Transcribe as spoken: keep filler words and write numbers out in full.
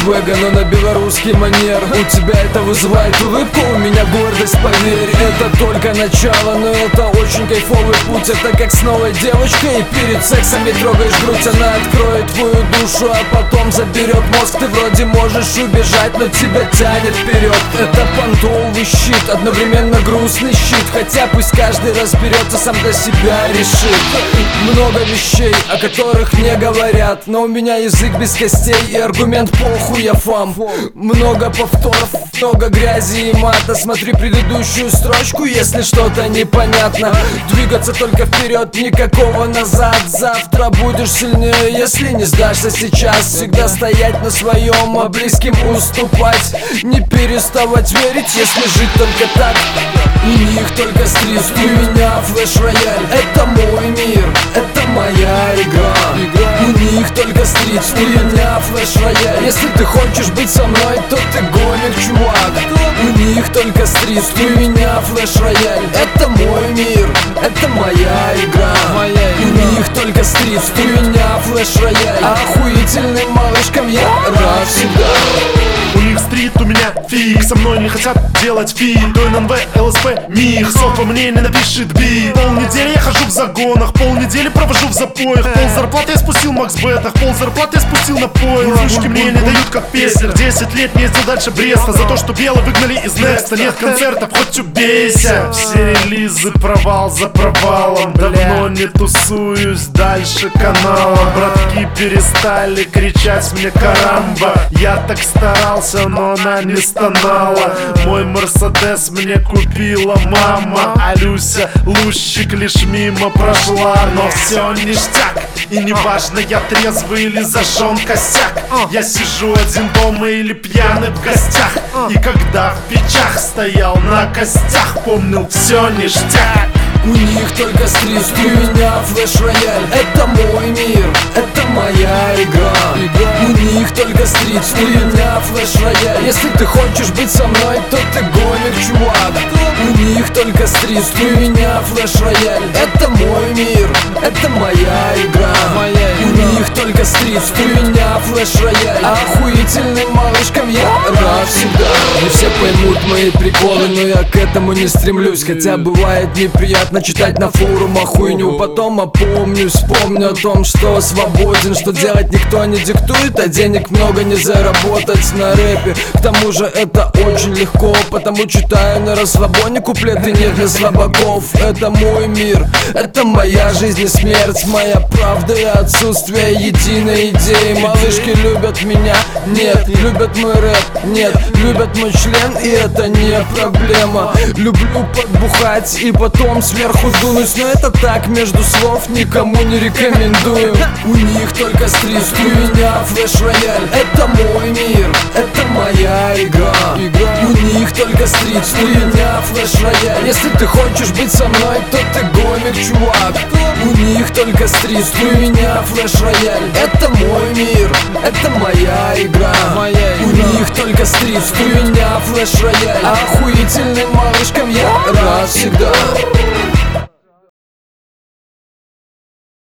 свега, но на белорусский манер. У тебя это вызывает улыбку, у меня гордость, поверь. Это только начало, но это очень кайфовый путь. Это как с новой девочкой, и перед сексом не трогаешь грудь. Она откроет твою душу, а потом заберет мозг. Ты вроде можешь убежать, но тебя тянет вперед. Это понтовый щит, одновременно грустный щит. Хотя пусть каждый разберется, сам для себя решит. Много вещей, о которых не говорят, но у меня язык без костей и аргумент похуй, я фам. Много повторов, много грязи и мата. Смотри предыдущую строчку, если что-то непонятно. Двигаться только вперед, никакого назад. Завтра будешь сильнее, если не сдашься сейчас. Всегда стоять на своем, а близким уступать. Не переставать верить, если жить только так. У них только стрит, у меня флеш-рояль. Это мой мир, это моя игра. У них только стрит, у меня флеш-рояль. Если ты хочешь быть со мной, то ты гомик, чувак. У них только стрит, у меня флеш-рояль. Это мой мир, это моя игра. У них только стрит, у меня флеш-рояль. Охуительным малышкам я рад всегда. У них стрит, у меня фиг. Со мной не хотят делать фит. То эн эн вэ, эл эс пэ, миг. Софа мне не напишет бит. Полнедели я хожу в загонах, полнедели провожу в запоях. Пол зарплаты я спустил в максбетах, пол зарплаты я спустил на пойлах. Вышки мне не дают как песер. Десять лет не ездил дальше Бреста. За то, что бело выгнали из Некста. Нет концертов, хоть убейся. Все релизы провал за провалом. Давно не тусуюсь дальше канала. Братки перестали кричать мне карамба. Я так старался, но она не стонала. Мой Мерседес мне купила мама, а Люся лущик лишь мимо прошла. Но все ништяк, и неважно, я трезвый или зажжен косяк. Я сижу один дома или пьяный в гостях. И когда в печах стоял на костях, помнил, все ништяк. У них только стрит, у меня флеш-рояль. Это мой мир, это моя игра. У них только стрит, у меня флеш-рояль. Если ты хочешь быть со мной, то ты гомик, чувак. У них только стрит, у меня флеш-рояль. Это мой мир, это моя игра. У них только стрит, у меня флеш-рояль. Охуительным малышкам я рад всегда. Не все поймут мои приколы, но я к этому не стремлюсь. Хотя бывает неприятно читать на форумах хуйню. Потом опомнюсь, вспомню о том, что свободен. Что делать никто не диктует, а денег много не заработать на рэпе. К тому же это очень легко, потому читаю на расслабоне куплеты нет для слабаков. Это мой мир, это моя жизнь и смерть. Моя правда и отсутствие единой идеи. Малышки любят меня? Нет. Любят мой рэп? Нет. Любят мой член, и это не проблема. Люблю подбухать и потом сверху дунуть, но это так, между слов, никому не рекомендую. У них только стрит, у меня флеш-рояль. Это мой мир, это моя игра. У них только стрит, у меня флеш-рояль. Если ты хочешь быть со мной, то ты гомик, чувак. У них только стрит, у меня флеш-рояль. Это мой мир, это моя игра. У них только стрит, у меня флеш-рояль. Охуительным малышкам я рад всегда.